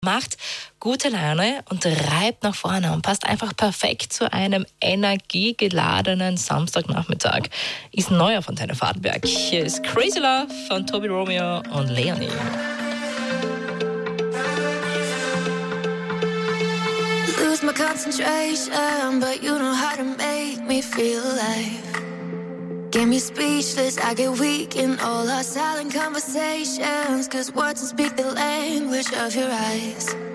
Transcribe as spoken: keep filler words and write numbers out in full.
macht gute Laune und treibt nach vorne und passt einfach perfekt zu einem energiegeladenen Samstagnachmittag. Ist neu auf Antenne Vorarlberg. Hier ist Crazy Love von Toby Romeo und Leonie. Lose my concentration, but you know how to make me feel alive. Get me speechless, I get weak in all our silent conversations, 'cause words don't speak the language of your eyes.